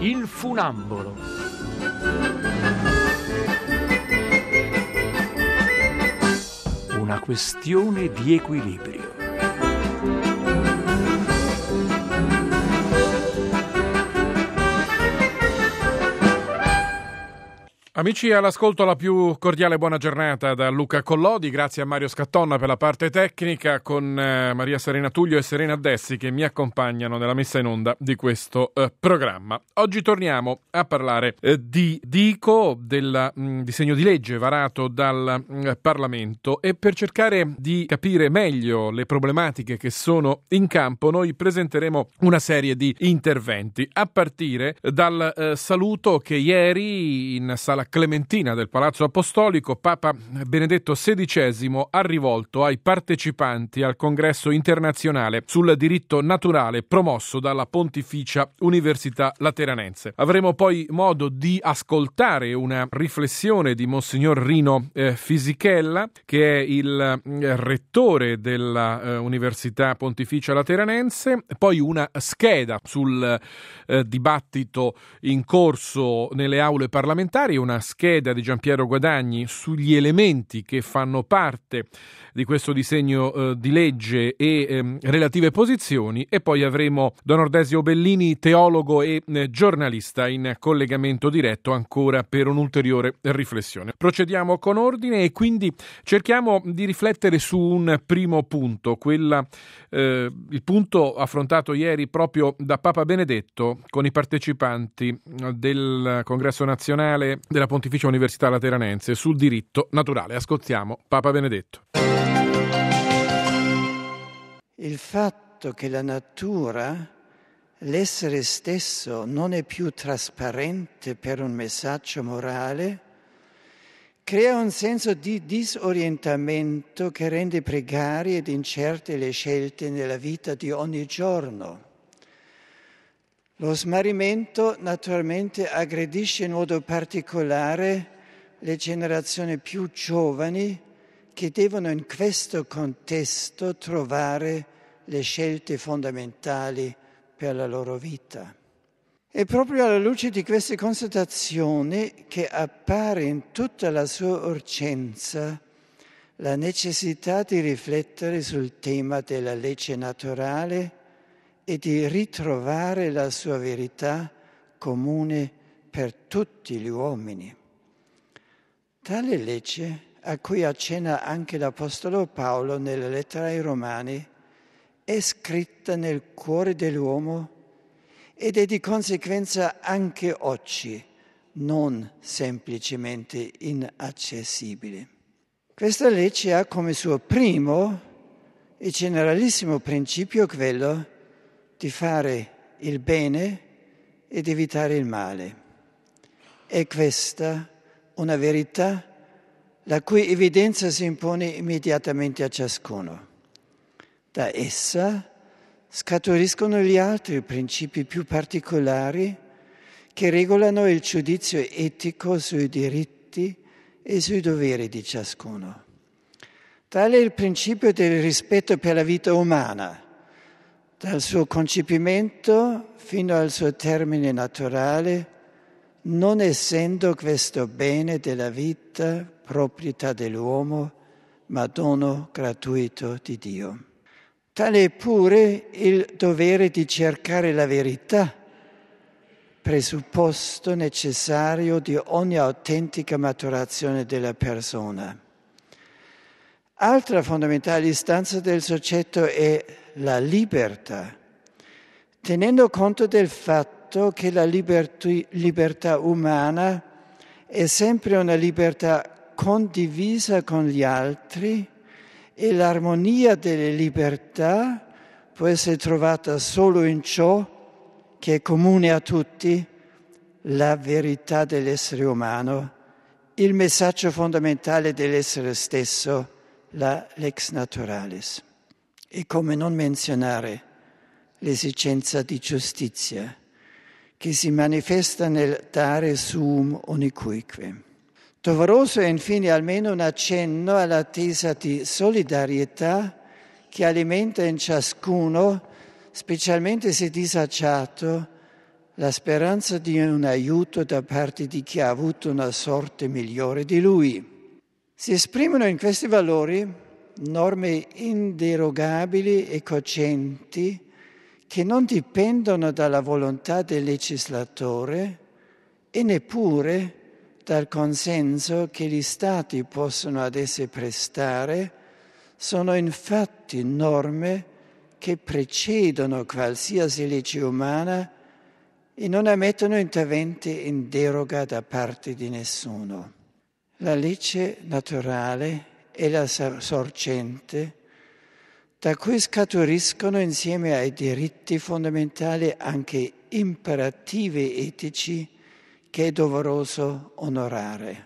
Il funambolo. Una questione di equilibrio. Amici, all'ascolto la più cordiale buona giornata da Luca Collodi, grazie a Mario Scattonna per la parte tecnica, con Maria Serena Tullio e Serena Dessi che mi accompagnano nella messa in onda di questo programma. Oggi torniamo a parlare di DICO, del disegno di legge varato dal Parlamento, e per cercare di capire meglio le problematiche che sono in campo noi presenteremo una serie di interventi, a partire dal saluto che ieri in sala Clementina del Palazzo Apostolico Papa Benedetto XVI ha rivolto ai partecipanti al congresso internazionale sul diritto naturale promosso dalla Pontificia Università Lateranense. Avremo poi modo di ascoltare una riflessione di Monsignor Rino Fisichella, che è il rettore della Università Pontificia Lateranense, poi una scheda sul dibattito in corso nelle aule parlamentari, una scheda di Giampiero Guadagni sugli elementi che fanno parte di questo disegno di legge e relative posizioni, e poi avremo Don Ordesio Bellini, teologo e giornalista, in collegamento diretto ancora per un'ulteriore riflessione. Procediamo con ordine e quindi cerchiamo di riflettere su un primo punto, il punto affrontato ieri proprio da Papa Benedetto con i partecipanti del Congresso Nazionale della Pontificia Università Lateranense sul diritto naturale. Ascoltiamo Papa Benedetto. Il fatto che la natura, l'essere stesso, non è più trasparente per un messaggio morale, crea un senso di disorientamento che rende precarie ed incerte le scelte nella vita di ogni giorno. Lo smarrimento naturalmente aggredisce in modo particolare le generazioni più giovani che devono in questo contesto trovare le scelte fondamentali per la loro vita. È proprio alla luce di queste constatazioni che appare in tutta la sua urgenza la necessità di riflettere sul tema della legge naturale e di ritrovare la sua verità comune per tutti gli uomini. Tale legge, a cui accenna anche l'Apostolo Paolo nella lettera ai Romani, è scritta nel cuore dell'uomo ed è di conseguenza anche oggi non semplicemente inaccessibile. Questa legge ha come suo primo e generalissimo principio quello di fare il bene ed evitare il male. È questa una verità la cui evidenza si impone immediatamente a ciascuno. Da essa scaturiscono gli altri principi più particolari che regolano il giudizio etico sui diritti e sui doveri di ciascuno. Tale è il principio del rispetto per la vita umana, dal suo concepimento fino al suo termine naturale, non essendo questo bene della vita proprietà dell'uomo, ma dono gratuito di Dio. Tale è pure il dovere di cercare la verità, presupposto necessario di ogni autentica maturazione della persona. Altra fondamentale istanza del soggetto è la libertà, tenendo conto del fatto che la libertà umana è sempre una libertà condivisa con gli altri e l'armonia delle libertà può essere trovata solo in ciò che è comune a tutti, la verità dell'essere umano, il messaggio fondamentale dell'essere stesso, la lex naturalis. E come non menzionare l'esigenza di giustizia che si manifesta nel dare suum unicuique. Doveroso è infine almeno un accenno all'attesa di solidarietà che alimenta in ciascuno, specialmente se disagiato, la speranza di un aiuto da parte di chi ha avuto una sorte migliore di lui. Si esprimono in questi valori norme inderogabili e cogenti che non dipendono dalla volontà del legislatore e neppure dal consenso che gli Stati possono ad esse prestare. Sono infatti norme che precedono qualsiasi legge umana e non ammettono interventi in deroga da parte di nessuno. La legge naturale è la sorgente da cui scaturiscono insieme ai diritti fondamentali anche imperativi etici che è doveroso onorare.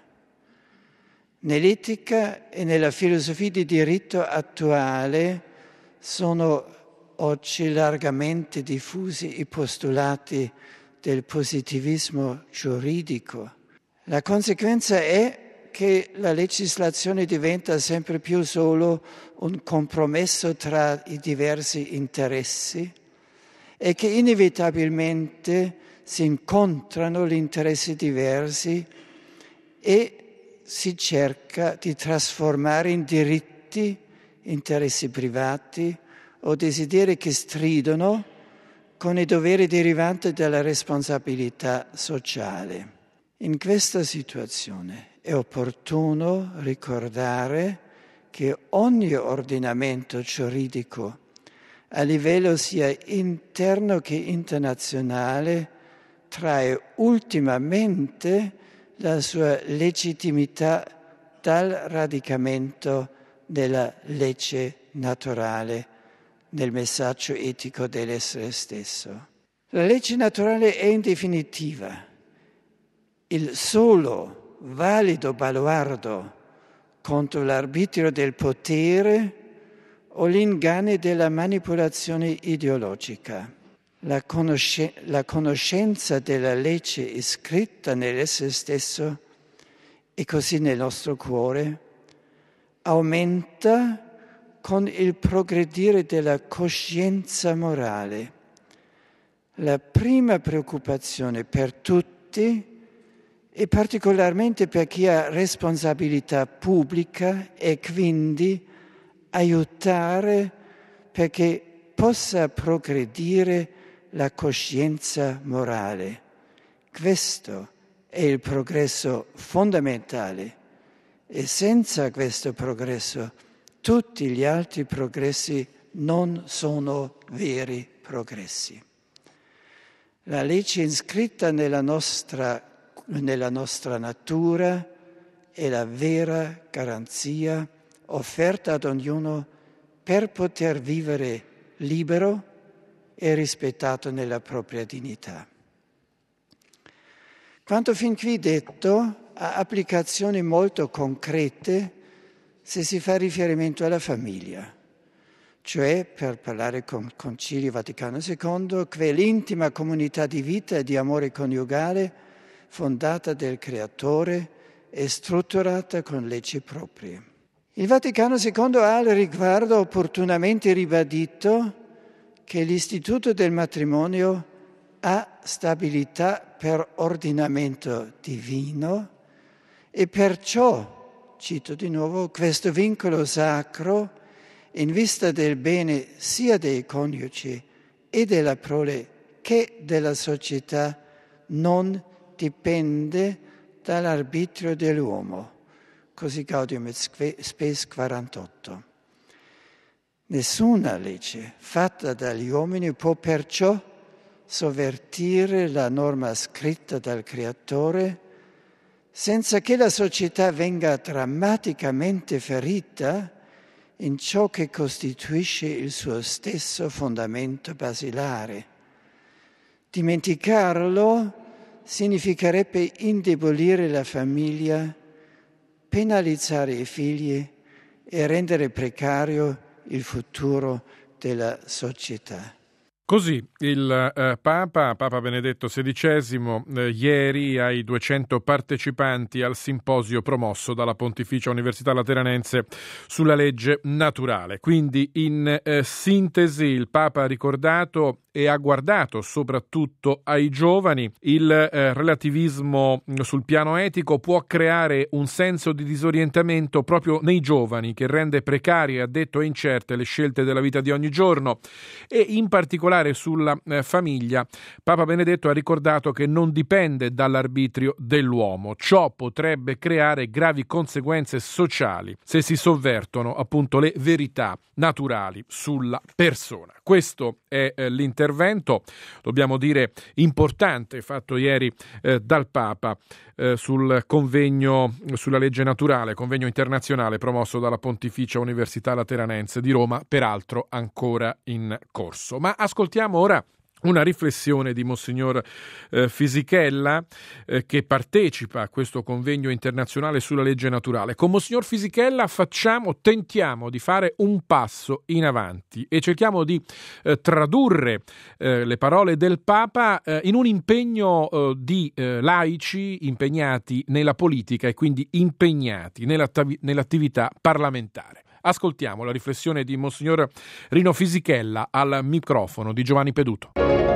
Nell'etica e nella filosofia di diritto attuale sono oggi largamente diffusi i postulati del positivismo giuridico. La conseguenza è che la legislazione diventa sempre più solo un compromesso tra i diversi interessi e che inevitabilmente si incontrano gli interessi diversi e si cerca di trasformare in diritti interessi privati o desideri che stridono con i doveri derivanti dalla responsabilità sociale. In questa situazione è opportuno ricordare che ogni ordinamento giuridico, a livello sia interno che internazionale, trae ultimamente la sua legittimità dal radicamento della legge naturale, nel messaggio etico dell'essere stesso. La legge naturale è in definitiva il solo valido baluardo contro l'arbitrio del potere o gli inganni della manipolazione ideologica. La conoscenza della legge iscritta nell'essere stesso e così nel nostro cuore aumenta con il progredire della coscienza morale. La prima preoccupazione per tutti e particolarmente per chi ha responsabilità pubblica è quindi aiutare perché possa progredire la coscienza morale. Questo è il progresso fondamentale e senza questo progresso tutti gli altri progressi non sono veri progressi. La legge iscritta nella nostra natura è la vera garanzia offerta ad ognuno per poter vivere libero e rispettato nella propria dignità. Quanto fin qui detto ha applicazioni molto concrete se si fa riferimento alla famiglia, cioè, per parlare con Concilio Vaticano II, quell'intima comunità di vita e di amore coniugale fondata del Creatore e strutturata con leggi proprie. Il Vaticano II ha al riguardo opportunamente ribadito che l'istituto del matrimonio ha stabilità per ordinamento divino e perciò, cito di nuovo, questo vincolo sacro in vista del bene sia dei coniugi e della prole che della società non dipende dall'arbitrio dell'uomo. Così Gaudium et Spes 48. Nessuna legge fatta dagli uomini può perciò sovvertire la norma scritta dal Creatore senza che la società venga drammaticamente ferita in ciò che costituisce il suo stesso fondamento basilare. Dimenticarlo significherebbe indebolire la famiglia, penalizzare i figli e rendere precario il futuro della società. Così il Papa Benedetto XVI ieri ai 200 partecipanti al simposio promosso dalla Pontificia Università Lateranense sulla legge naturale. Quindi in sintesi il Papa ha ricordato e ha guardato soprattutto ai giovani. Il relativismo sul piano etico può creare un senso di disorientamento proprio nei giovani, che rende precarie, ha detto, e incerte le scelte della vita di ogni giorno, e in particolare sulla famiglia Papa Benedetto ha ricordato che non dipende dall'arbitrio dell'uomo. Ciò potrebbe creare gravi conseguenze sociali se si sovvertono appunto le verità naturali sulla persona. Questo è l'intervento, dobbiamo dire importante, fatto ieri dal Papa sul convegno sulla legge naturale, convegno internazionale promosso dalla Pontificia Università Lateranense di Roma, peraltro ancora in corso. Ma ascoltiamo ora una riflessione di Monsignor Fisichella che partecipa a questo convegno internazionale sulla legge naturale. Con Monsignor Fisichella tentiamo di fare un passo in avanti e cerchiamo di tradurre le parole del Papa in un impegno di laici impegnati nella politica e quindi impegnati nell'attività parlamentare. Ascoltiamo la riflessione di Monsignor Rino Fisichella al microfono di Giovanni Peduto.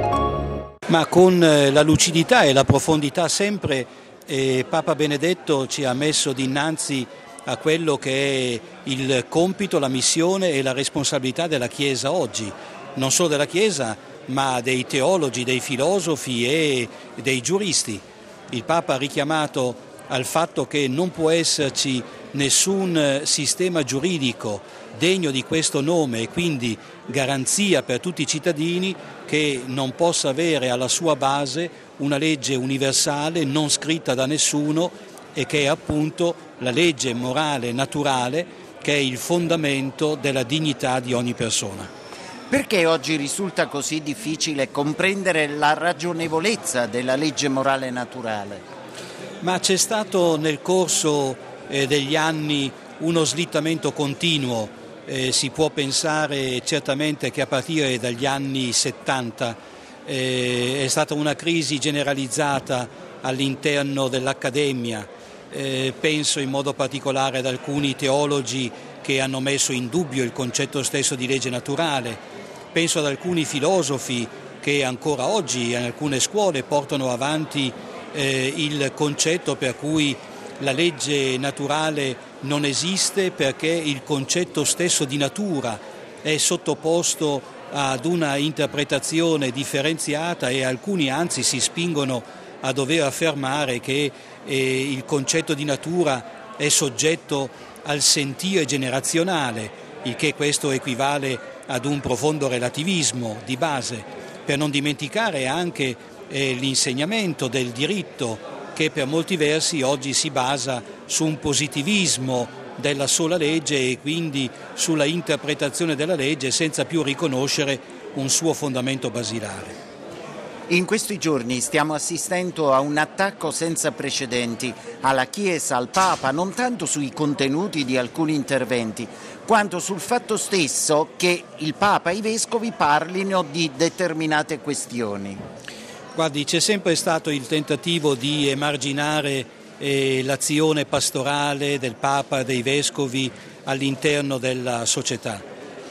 Ma con la lucidità e la profondità sempre Papa Benedetto ci ha messo dinanzi a quello che è il compito, la missione e la responsabilità della Chiesa oggi, non solo della Chiesa ma dei teologi, dei filosofi e dei giuristi. Il Papa ha richiamato al fatto che non può esserci nessun sistema giuridico degno di questo nome e quindi garanzia per tutti i cittadini che non possa avere alla sua base una legge universale non scritta da nessuno e che è appunto la legge morale naturale, che è il fondamento della dignità di ogni persona. Perché oggi risulta così difficile comprendere la ragionevolezza della legge morale naturale? Ma c'è stato nel corso degli anni uno slittamento continuo, si può pensare certamente che a partire dagli anni 70 è stata una crisi generalizzata all'interno dell'Accademia, penso in modo particolare ad alcuni teologi che hanno messo in dubbio il concetto stesso di legge naturale, penso ad alcuni filosofi che ancora oggi in alcune scuole portano avanti il concetto per cui la legge naturale non esiste perché il concetto stesso di natura è sottoposto ad una interpretazione differenziata e alcuni anzi si spingono a dover affermare che il concetto di natura è soggetto al sentire generazionale, il che questo equivale ad un profondo relativismo di base, per non dimenticare anche l'insegnamento del diritto che per molti versi oggi si basa su un positivismo della sola legge e quindi sulla interpretazione della legge senza più riconoscere un suo fondamento basilare. In questi giorni stiamo assistendo a un attacco senza precedenti alla Chiesa, al Papa, non tanto sui contenuti di alcuni interventi, quanto sul fatto stesso che il Papa e i Vescovi parlino di determinate questioni. Guardi, c'è sempre stato il tentativo di emarginare l'azione pastorale del Papa e dei Vescovi all'interno della società.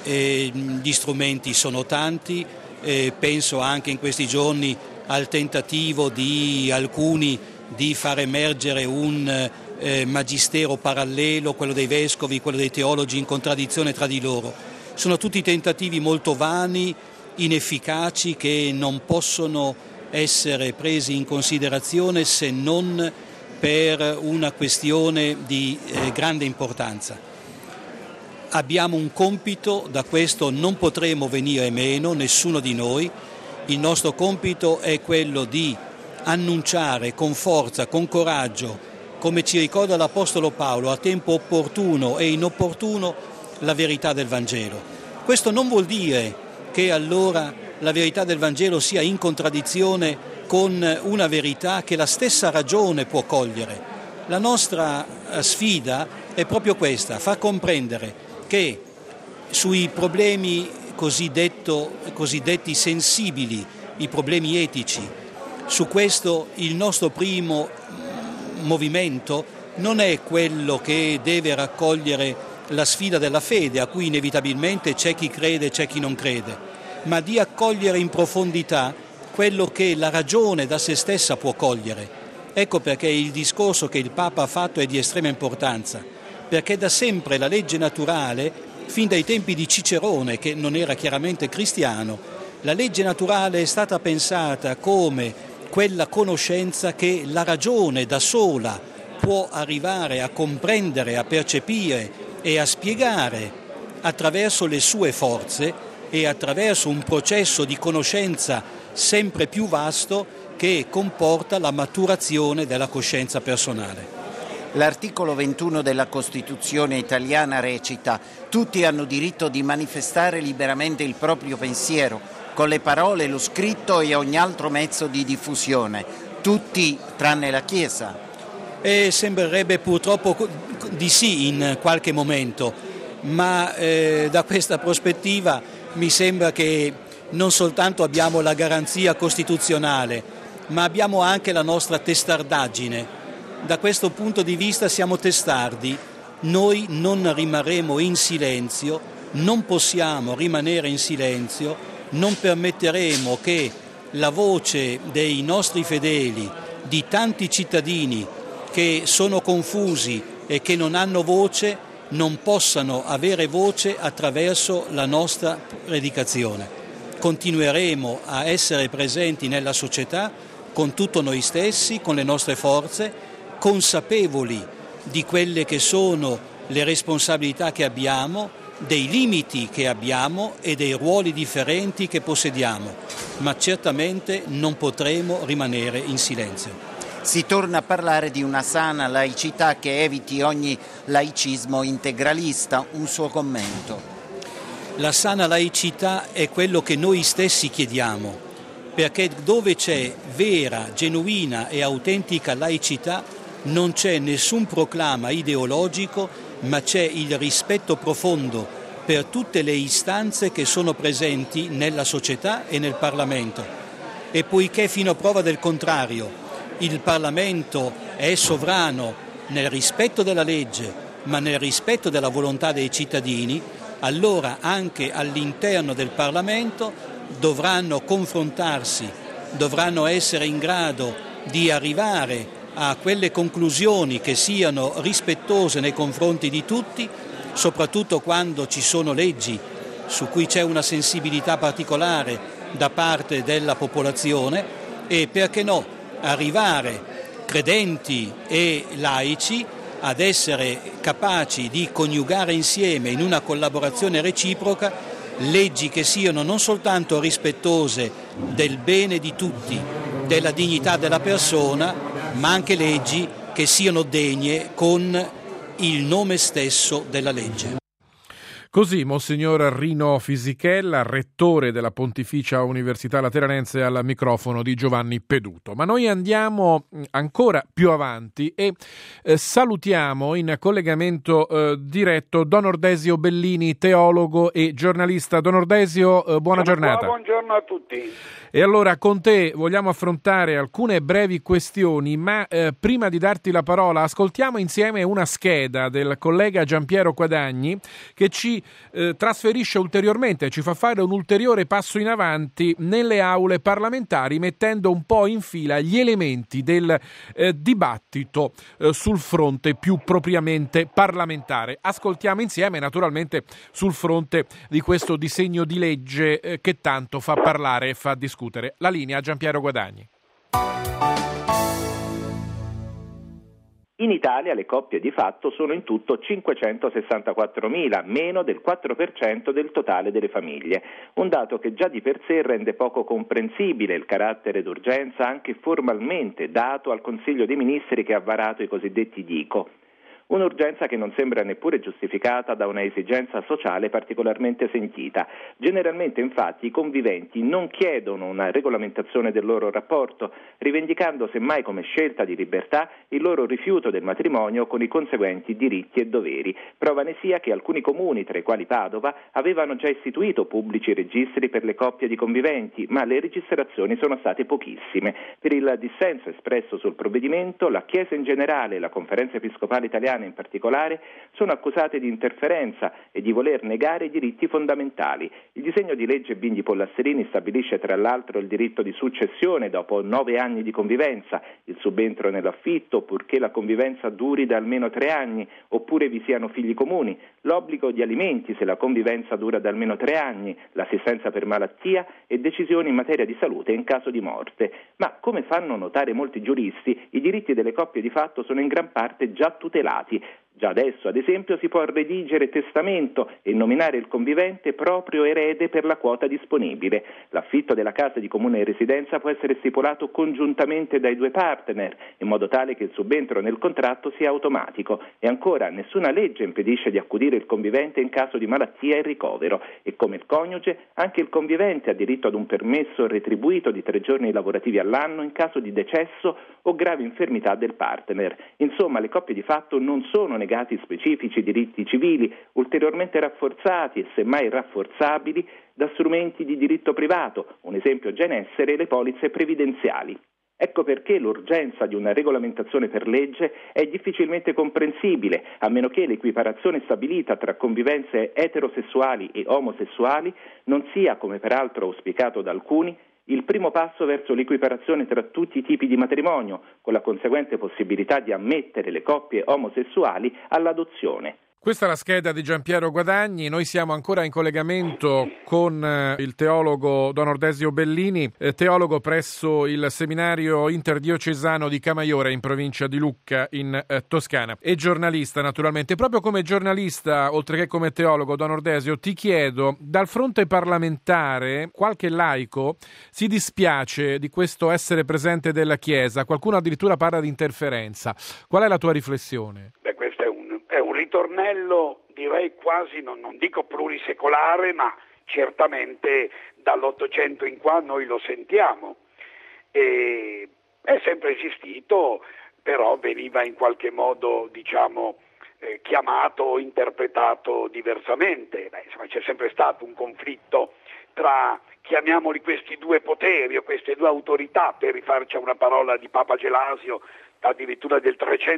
Gli strumenti sono tanti, penso anche in questi giorni al tentativo di alcuni di far emergere un magistero parallelo, quello dei Vescovi, quello dei teologi in contraddizione tra di loro. Sono tutti tentativi molto vani, inefficaci, che non possono essere presi in considerazione se non per una questione di grande importanza. Abbiamo un compito, da questo non potremo venire meno, nessuno di noi. Il nostro compito è quello di annunciare con forza, con coraggio, come ci ricorda l'Apostolo Paolo, a tempo opportuno e inopportuno, la verità del Vangelo. Questo non vuol dire che allora la verità del Vangelo sia in contraddizione con una verità che la stessa ragione può cogliere. La nostra sfida è proprio questa, far comprendere che sui problemi cosiddetti sensibili, i problemi etici. Su questo il nostro primo movimento non è quello che deve raccogliere la sfida della fede, a cui inevitabilmente c'è chi crede e c'è chi non crede, ma di accogliere in profondità quello che la ragione da se stessa può cogliere. Ecco perché il discorso che il Papa ha fatto è di estrema importanza, perché da sempre la legge naturale, fin dai tempi di Cicerone, che non era chiaramente cristiano, la legge naturale è stata pensata come quella conoscenza che la ragione da sola può arrivare a comprendere, a percepire e a spiegare attraverso le sue forze e attraverso un processo di conoscenza sempre più vasto che comporta la maturazione della coscienza personale. L'articolo 21 della Costituzione italiana recita: tutti hanno diritto di manifestare liberamente il proprio pensiero, con le parole, lo scritto e ogni altro mezzo di diffusione. Tutti tranne la Chiesa. E sembrerebbe purtroppo di sì in qualche momento, ma da questa prospettiva mi sembra che non soltanto abbiamo la garanzia costituzionale, ma abbiamo anche la nostra testardaggine. Da questo punto di vista siamo testardi, noi non rimarremo in silenzio, non possiamo rimanere in silenzio, non permetteremo che la voce dei nostri fedeli, di tanti cittadini che sono confusi e che non hanno voce, non possano avere voce attraverso la nostra predicazione. Continueremo a essere presenti nella società con tutto noi stessi, con le nostre forze, consapevoli di quelle che sono le responsabilità che abbiamo, dei limiti che abbiamo e dei ruoli differenti che possediamo, ma certamente non potremo rimanere in silenzio. Si torna a parlare di una sana laicità che eviti ogni laicismo integralista. Un suo commento. La sana laicità è quello che noi stessi chiediamo, perché dove c'è vera, genuina e autentica laicità non c'è nessun proclama ideologico, ma c'è il rispetto profondo per tutte le istanze che sono presenti nella società e nel Parlamento. E poiché fino a prova del contrario il Parlamento è sovrano nel rispetto della legge, ma nel rispetto della volontà dei cittadini, allora anche all'interno del Parlamento dovranno confrontarsi, dovranno essere in grado di arrivare a quelle conclusioni che siano rispettose nei confronti di tutti, soprattutto quando ci sono leggi su cui c'è una sensibilità particolare da parte della popolazione e, perché no, arrivare credenti e laici ad essere capaci di coniugare insieme in una collaborazione reciproca leggi che siano non soltanto rispettose del bene di tutti, della dignità della persona, ma anche leggi che siano degne con il nome stesso della legge. Così Monsignor Rino Fisichella, rettore della Pontificia Università Lateranense, al microfono di Giovanni Peduto. Ma noi andiamo ancora più avanti e salutiamo in collegamento diretto Don Ordesio Bellini, teologo e giornalista. Don Ordesio, buona giornata. Buongiorno a tutti. E allora con te vogliamo affrontare alcune brevi questioni, ma prima di darti la parola ascoltiamo insieme una scheda del collega Giampiero Guadagni che ci trasferisce ulteriormente, ci fa fare un ulteriore passo in avanti nelle aule parlamentari, mettendo un po' in fila gli elementi del dibattito sul fronte più propriamente parlamentare. Ascoltiamo insieme naturalmente sul fronte di questo disegno di legge che tanto fa parlare e fa discutere. La linea a Giampiero Guadagni. In Italia le coppie di fatto sono in tutto 564.000, meno del 4% del totale delle famiglie, un dato che già di per sé rende poco comprensibile il carattere d'urgenza anche formalmente dato al Consiglio dei Ministri che ha varato i cosiddetti DICO. un'urgenza che non sembra neppure giustificata da una esigenza sociale particolarmente sentita. Generalmente infatti i conviventi non chiedono una regolamentazione del loro rapporto, rivendicando semmai come scelta di libertà il loro rifiuto del matrimonio con i conseguenti diritti e doveri. Prova ne sia che alcuni comuni, tra i quali Padova, avevano già istituito pubblici registri per le coppie di conviventi, ma le registrazioni sono state pochissime. Per il dissenso espresso sul provvedimento, la Chiesa in generale e la Conferenza Episcopale Italiana in particolare sono accusate di interferenza e di voler negare i diritti fondamentali. Il disegno di legge Bindi-Pollasserini stabilisce tra l'altro il diritto di successione dopo 9 anni di convivenza, il subentro nell'affitto purché la convivenza duri da almeno 3 anni oppure vi siano figli comuni, l'obbligo di alimenti se la convivenza dura da almeno 3 anni, l'assistenza per malattia e decisioni in materia di salute in caso di morte. Ma come fanno notare molti giuristi, i diritti delle coppie di fatto sono in gran parte già tutelati. Già adesso, ad esempio, si può redigere testamento e nominare il convivente proprio erede per la quota disponibile. L'affitto della casa di comune residenza può essere stipulato congiuntamente dai 2 partner, in modo tale che il subentro nel contratto sia automatico. E ancora, nessuna legge impedisce di accudire il convivente in caso di malattia e ricovero. E come il coniuge, anche il convivente ha diritto ad un permesso retribuito di 3 giorni lavorativi all'anno in caso di decesso o grave infermità del partner. Insomma, le coppie di fatto non sono negati specifici diritti civili, ulteriormente rafforzati e semmai rafforzabili da strumenti di diritto privato, un esempio già in essere le polizze previdenziali. Ecco perché l'urgenza di una regolamentazione per legge è difficilmente comprensibile, a meno che l'equiparazione stabilita tra convivenze eterosessuali e omosessuali non sia, come peraltro auspicato da alcuni, il primo passo verso l'equiparazione tra tutti i tipi di matrimonio, con la conseguente possibilità di ammettere le coppie omosessuali all'adozione. Questa è la scheda di Giampiero Guadagni. Noi siamo ancora in collegamento con il teologo Don Ordesio Bellini, teologo presso il seminario interdiocesano di Camaiore in provincia di Lucca in Toscana e giornalista naturalmente. Proprio come giornalista, oltre che come teologo, Don Ordesio, ti chiedo, dal fronte parlamentare qualche laico si dispiace di questo essere presente della Chiesa, qualcuno addirittura parla di interferenza. Qual è la tua riflessione? Questo è un ritornello, direi quasi, non dico plurisecolare, ma certamente dall'800 in qua noi lo sentiamo. E è sempre esistito, però veniva in qualche modo, chiamato o interpretato diversamente. Insomma, c'è sempre stato un conflitto tra, chiamiamoli, questi 2 poteri o queste 2 autorità, per rifarci a una parola di Papa Gelasio, addirittura del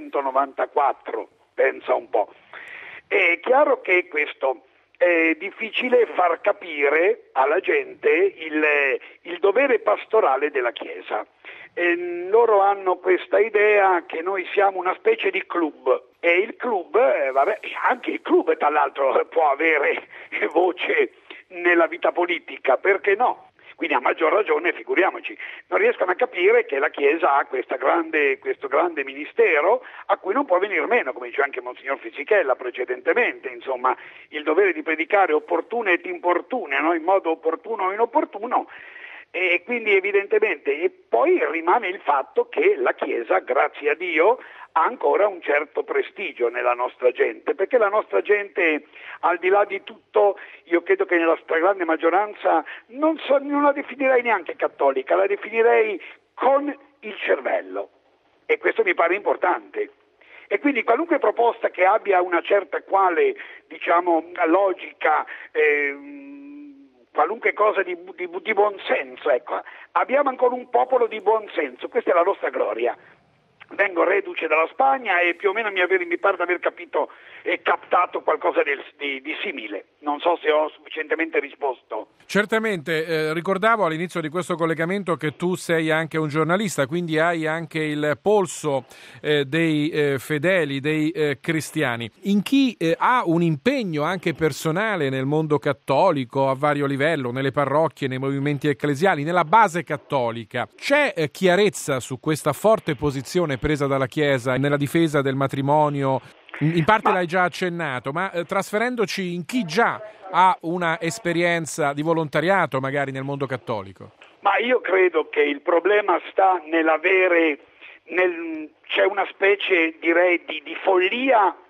394, pensa un po'. È chiaro che questo è difficile far capire alla gente il dovere pastorale della Chiesa. Loro hanno questa idea che noi siamo una specie di club, e il club, anche il club tra l'altro può avere voce nella vita politica, perché no? Quindi a maggior ragione, figuriamoci, non riescono a capire che la Chiesa ha questo grande ministero a cui non può venir meno, come dice anche Monsignor Fisichella precedentemente, insomma, il dovere di predicare opportune et importune, no? In modo opportuno o inopportuno, e quindi evidentemente, e poi rimane il fatto che la Chiesa, grazie a Dio, ha ancora un certo prestigio nella nostra gente, perché la nostra gente, al di là di tutto, io credo che nella stragrande maggioranza non la definirei neanche cattolica, la definirei con il cervello, e questo mi pare importante. E quindi qualunque proposta che abbia una certa quale, logica, qualunque cosa di buon senso, ecco, abbiamo ancora un popolo di buon senso, questa è la nostra gloria. Vengo reduce dalla Spagna e più o meno mi pare di aver capito e captato qualcosa di simile. Non so se ho sufficientemente risposto. Certamente, ricordavo all'inizio di questo collegamento che tu sei anche un giornalista, quindi hai anche il polso dei fedeli, dei cristiani. In chi ha un impegno anche personale nel mondo cattolico a vario livello, nelle parrocchie, nei movimenti ecclesiali, nella base cattolica, c'è chiarezza su questa forte posizione presa dalla Chiesa nella difesa del matrimonio? In parte l'hai già accennato, ma trasferendoci in chi già ha una esperienza di volontariato magari nel mondo cattolico. Ma io credo che il problema sta c'è una specie, direi, di follia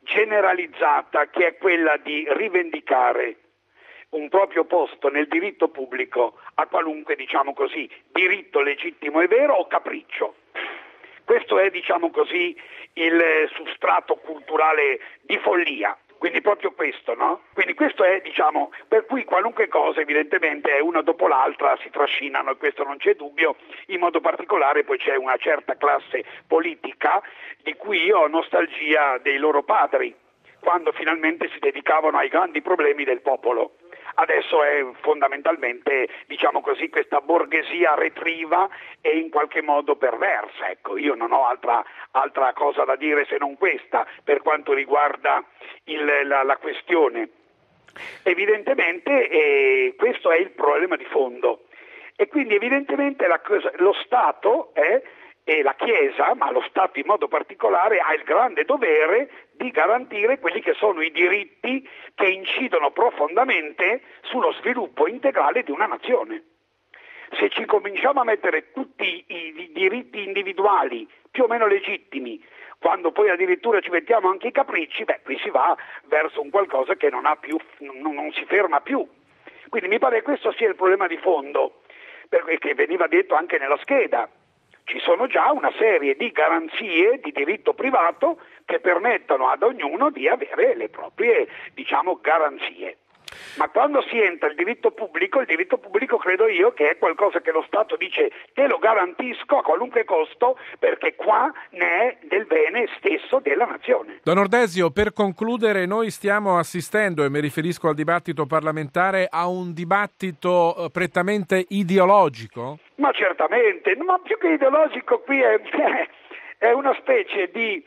generalizzata, che è quella di rivendicare un proprio posto nel diritto pubblico a qualunque, diciamo così, diritto legittimo e vero o capriccio. Questo è, diciamo così, il substrato culturale di follia. Quindi proprio questo, no? Quindi questo è, diciamo, per cui qualunque cosa evidentemente è una dopo l'altra, si trascinano, e questo non c'è dubbio. In modo particolare poi c'è una certa classe politica di cui io ho nostalgia dei loro padri, quando finalmente si dedicavano ai grandi problemi del popolo. Adesso è fondamentalmente, diciamo così, questa borghesia retriva e in qualche modo perversa. Ecco, io non ho altra cosa da dire se non questa per quanto riguarda la questione. Evidentemente questo è il problema di fondo, e quindi evidentemente lo Stato e la Chiesa, ma lo Stato in modo particolare, ha il grande dovere di garantire quelli che sono i diritti che incidono profondamente sullo sviluppo integrale di una nazione. Se ci cominciamo a mettere tutti i diritti individuali più o meno legittimi, quando poi addirittura ci mettiamo anche i capricci, qui si va verso un qualcosa che non si ferma più. Quindi mi pare che questo sia il problema di fondo, che veniva detto anche nella scheda. Ci sono già una serie di garanzie di diritto privato che permettono ad ognuno di avere le proprie, diciamo, garanzie. Ma quando si entra il diritto pubblico credo io che è qualcosa che lo Stato dice: te lo garantisco a qualunque costo, perché qua ne è del bene stesso della nazione. Don Ordesio, per concludere, noi stiamo assistendo, e mi riferisco al dibattito parlamentare, a un dibattito prettamente ideologico? Ma certamente, ma più che ideologico qui è una specie di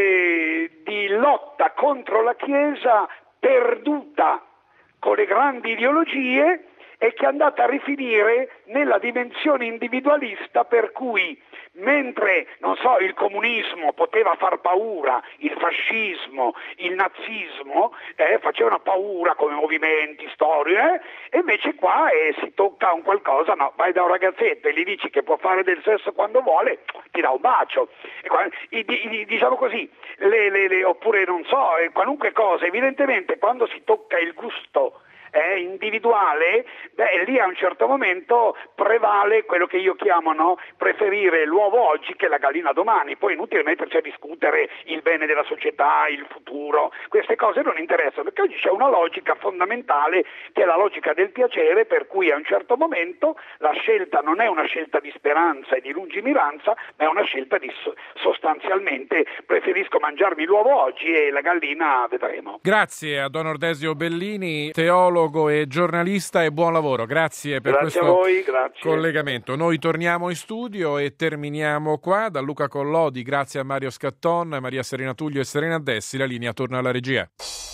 lotta contro la Chiesa perduta con le grandi ideologie, e che è andata a rifinire nella dimensione individualista, per cui mentre, non so, il comunismo poteva far paura, il fascismo, il nazismo facevano paura come movimenti, storie, e invece qua si tocca un qualcosa, no, vai da un ragazzetto e gli dici che può fare del sesso quando vuole, ti dà un bacio, diciamo così, oppure non so, qualunque cosa. Evidentemente quando si tocca il gusto individuale, lì a un certo momento prevale quello che io chiamo, no, preferire l'uovo oggi che la gallina domani. Poi è inutile metterci a discutere il bene della società, il futuro, queste cose non interessano, perché oggi c'è una logica fondamentale che è la logica del piacere, per cui a un certo momento la scelta non è una scelta di speranza e di lungimiranza, ma è una scelta di sostanzialmente preferisco mangiarmi l'uovo oggi e la gallina vedremo. Grazie a Don Ordesio Bellini, teologo e giornalista, e buon lavoro. Grazie per questo a voi, grazie. collegamento. Noi torniamo in studio e terminiamo qua. Da Luca Collodi, grazie a Mario Scatton, Maria Serena Tullio e Serena Dessi. La linea torna alla regia.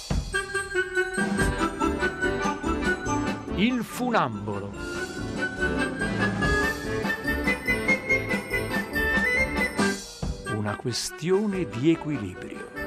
Il funambolo. Una questione di equilibrio.